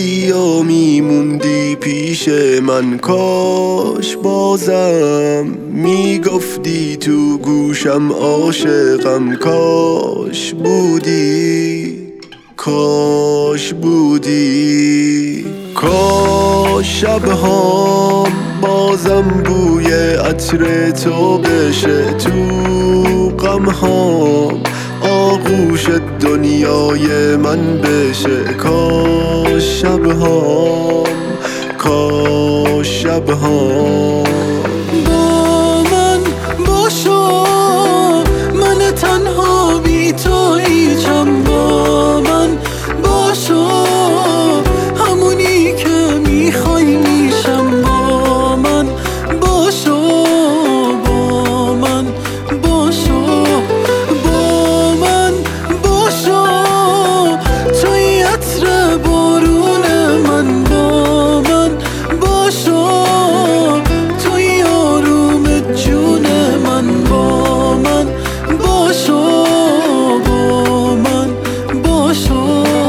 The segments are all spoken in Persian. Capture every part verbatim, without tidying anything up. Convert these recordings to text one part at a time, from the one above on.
بودی و میموندی پیش من، کاش بازم میگفتی تو گوشم عاشقم. کاش بودی، کاش بودی. کاش شبهام بازم بوی عطر تو بشه، تو غمهام آغوش دنیای من بشه. کاش شبهام، کاش شبهام با من باشو، من تنها بی تو هیچم. با من باشو، همونی که میخوای میشم. با من باشو، با من باشو، با من باشو. توی عطر بارون من، با من باشو. توی آروم جون من، با من باشو، با من باشو.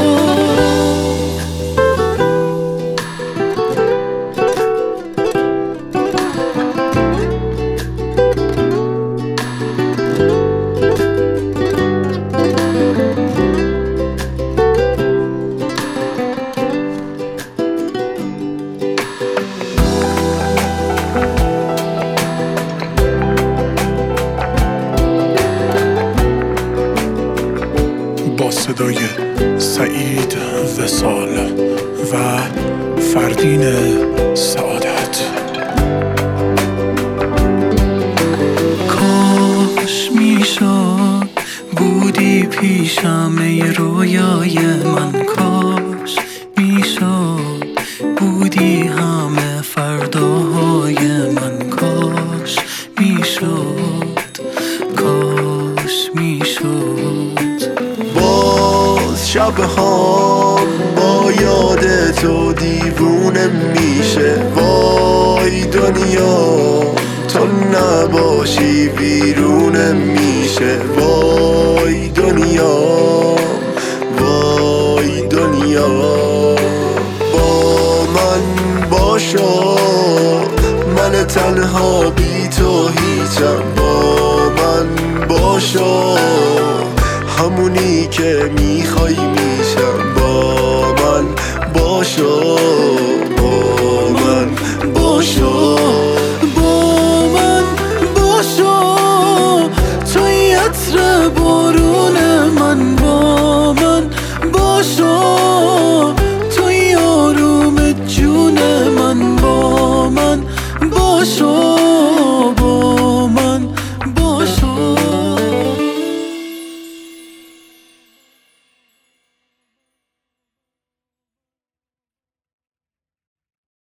با صدای سعید وصال و فردین سعادت. کاش میشد بودی پیشم ای رویای من. کاش میشد بودی همه فرداهای من. کاش میشد، کاش میشد. باز شبهام با یاد تو دیوونه میشه. وای دنیا تو نباشی بیرونه میشه. وای دنیا، وای دنیا. با من باشو، من تنها بی تو هیچم. با من باشو، همونی که میخوای میشم. با من باشو، با من باشو، با من باشو. توی عطر بارون من، با من باشو. توی آروم جون من، با من باشو.